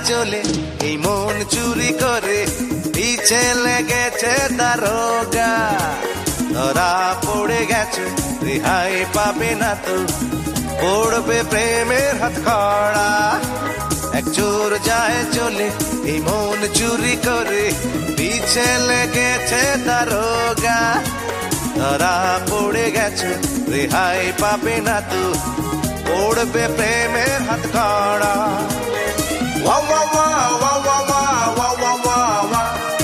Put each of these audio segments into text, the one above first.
চলে এই মন চুরি করে, পিছে লেগেছে দারোগা। ধরা পড়ে গেছে, রেহাই পাবে না তো, পড়বে প্রেমের হাতকড়া। এক চোর যায় চলে এই মন চুরি করে, পিছে লেগেছে দারোগা। ধরা পড়ে গেছে, রেহাই পাবে না তো, পড়বে প্রেমের হাতকড়া। ওয়া ওয়া ওয়া ওয়া ওয়া ওয়া ওয়া ওয়া ওয়া।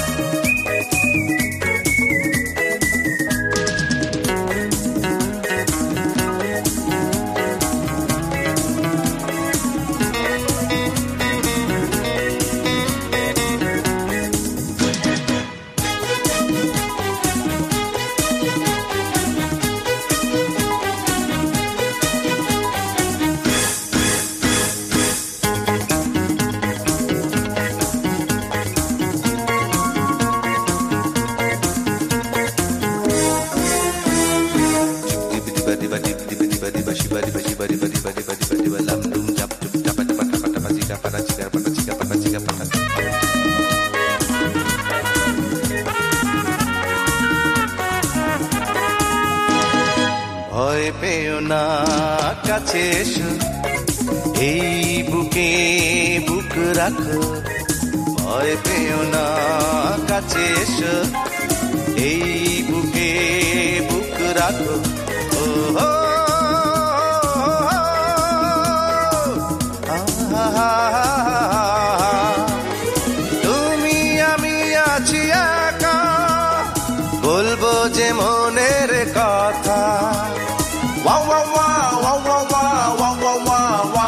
ভয় পেও না, কাছে এসো, এই বুকে বুক রাখো। ভয় পেও না, কাছে এসো, এই বুকে বুক রাখো। ও তুমি আমি আছি একা, বলবো যে মনের কথা। ওয়া ওয়া ওয়া ওয়া ওয়া ওয়া ওয়া ওয়া ওয়া।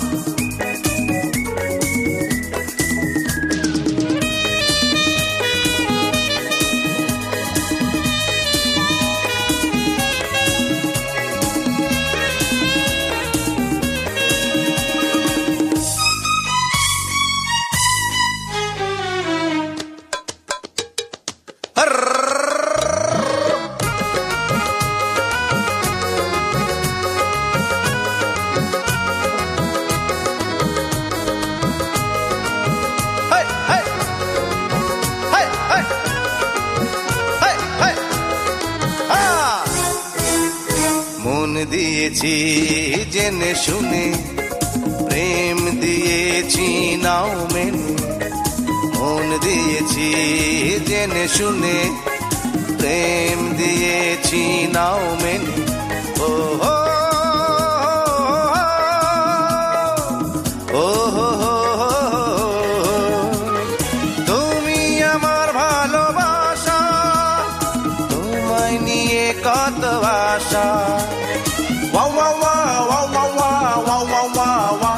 মন দিয়েছি জেনে শুনে, প্রেম দিয়েছি নাও মেনে। মন দিয়েছি জেনে শুনে, প্রেম দিয়েছি নাও মেনে। ও হো ও হো হো, তুমি আমার ভালোবাসা, তোমায় নিয়ে কত আশা। ওয়া ওয়া ওয়া ওয়া ওয়া ওয়া ওয়া ওয়া ওয়া।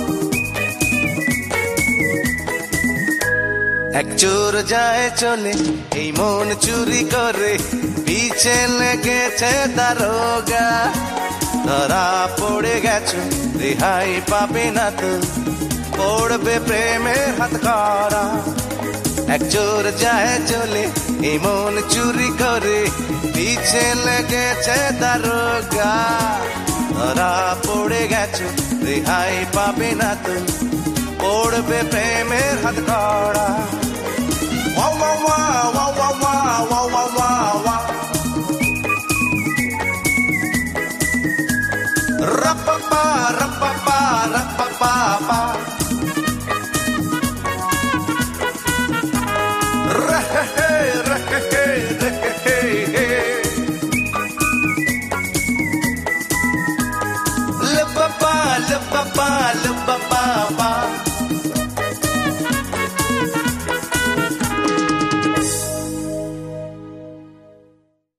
এক চোর যায় চলে এই মন চুরি করে, পিছে লেগেছে দারোগা। ধরা পড়ে গেছো, রেহাই পাবে না তো, পড়বে প্রেমের হাতকড়া। এক চোর যায় চলে এই মন চুরি করে, পিছে লেগেছে দারোগা। ধরা পড়ে গেছো, রেহাই পাবে না তো, পড়বে প্রেমের হাতকড়া।